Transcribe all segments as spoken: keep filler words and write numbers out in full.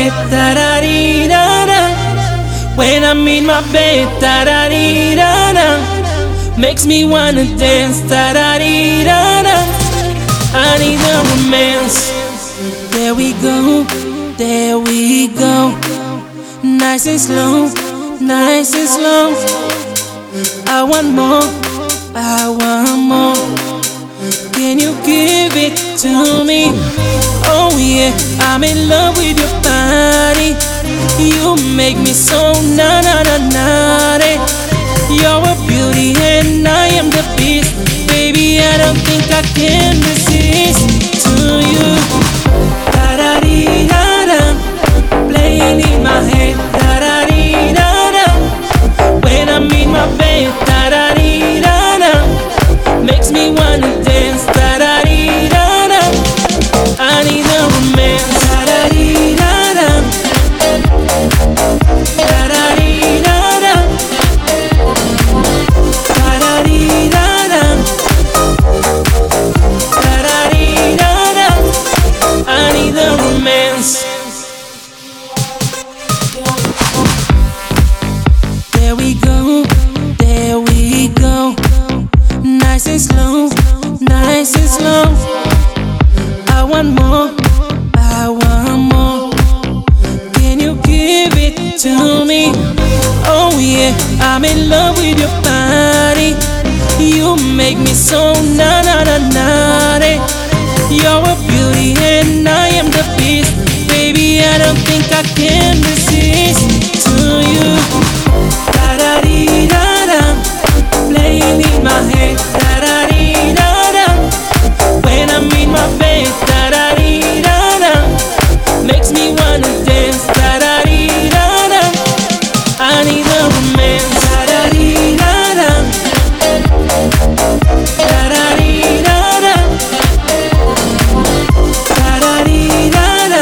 head, da da dee da da. When I'm in my bed, da da dee da da. Makes me wanna dance, da da dee da da. I need a romance. There we go, there we go. Nice and slow, nice and slow. I want more, I want more. Can you give it to me? Oh yeah, I'm in love with your body. You make me so na na na naughty. You're a beauty and I am the beast. Baby, I don't think I can resist to you. Da da dee da da, playing in my head. Da da dee da da. When I'm in my bed, da da dee da da. Makes me wanna dance. Da da dee da da. I need a romance. Da da dee da da. Da da dee da da. Da da dee da da. Da da dee da da. I need a romance. There we go, there we go. Nice and slow, nice and slow. I want more, I want more. Can you give it to me? Oh yeah, I'm in love with your body. You make me so na na na naughty. You're a beauty and I am the beast. Baby, I don't think I can resist to you. Da da dee da da, playing in my head. Da da dee da da. When I'm in my bed, da da dee da da. Makes me wanna dance. Da da dee da da. I need a romance. Da da dee da da. Da da dee da da. Da da dee da da.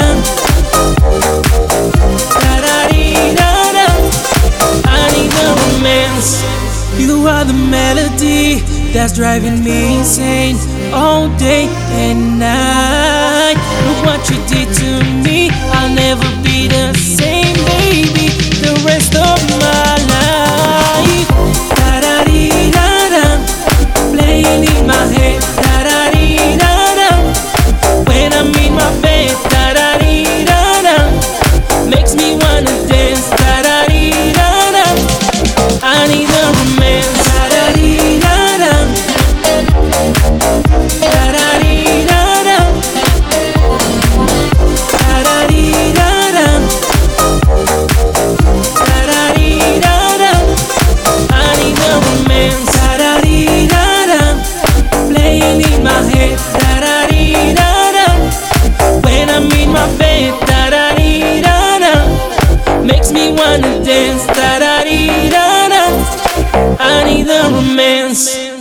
Da da dee da da. I need a romance. You are the melody that's driving me insane all day and night. Look what you did to me. I'll never be the same, baby, the rest of my life. Da da dee da da, playing in my head. Da da dee da da. When I'm in my bed, da da dee da da. Makes me wanna dance. Da da dee da da. I need a romance. Da da dee da da. Da da dee da da. Da da dee da da. Da da dee da da. I need a romance. Da da dee da da. Playing in my head. Da da dee da da. When I'm in my bed. Da da dee da da. Makes me wanna dance. Da da dee da da. I need a romance.